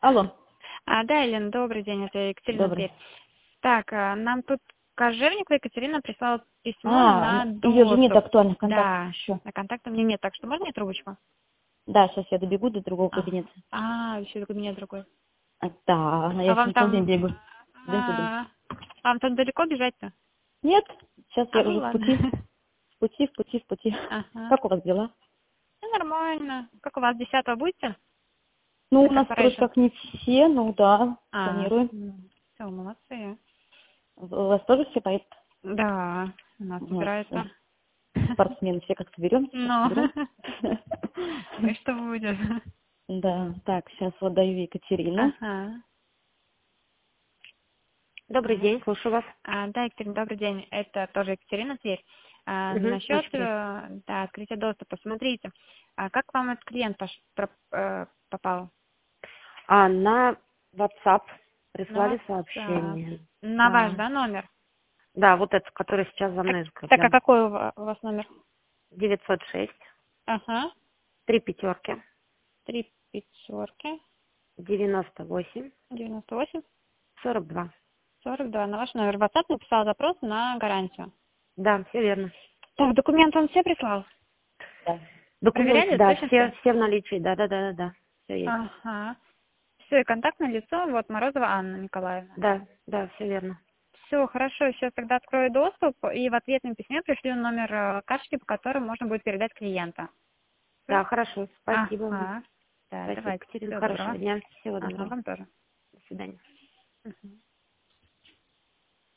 Алло, Да, Елена, добрый день, это Екатерина добрый. Тверь. Так, нам тут Кожевникова Екатерина прислала письмо на Ее же нет доступ. актуальных контактов Да, еще. на контакта мне нет, так что можно мне трубочку? Да, сейчас я добегу до другого А, кабинета. еще кабинет другой. Да, я А еще вам не целый день там, бегу. Туда-сюда. а, вам там далеко бежать-то? Нет, сейчас я Ну уже в ладно. пути. В пути. Ага. Как у вас дела? Ну, нормально. Как у вас 10-го будете? Ну, На у нас вроде корпорейшн? как не все, ну да, планируем. Все, молодцы. У вас тоже все поедут? Да, у нас Молодцы. собирается. Спортсмены все как соберемся, как Ну, соберем. и что будет? Да, так, сейчас вот даю Екатерину. Ага. Добрый день, слушаю вас. Да, Екатерина, добрый день. Это тоже Екатерина Тверь. Насчет Очень приятно. да, открытия доступа. Смотрите, как вам этот клиент попал? На WhatsApp На прислали WhatsApp. сообщение. На ваш, Да. да, номер? Да, вот это, который сейчас за мной Так, а закреплен. какой у вас номер? 906, Ага. 3 пятерки, 3 пятерки, 98, 98, 42. 42. На ваш номер. В WhatsApp написал запрос на гарантию. Да, все верно. Так, документы он все прислал? Да. Документы, Проверяли да, точно все? все в наличии, да. Все есть. Ага. Все, и контактное лицо, вот Морозова Анна Николаевна. Да, все верно. Все, хорошо, сейчас тогда открою доступ и в ответном письме пришлю номер карточки, по которой можно будет передать клиента. Всё? Да, хорошо, спасибо вам. Ага. Да, Спасибо, давайте. Екатерина, Всего хорошего доброго. дня. Всего Ага, доброго. вам тоже. До свидания. Мгм.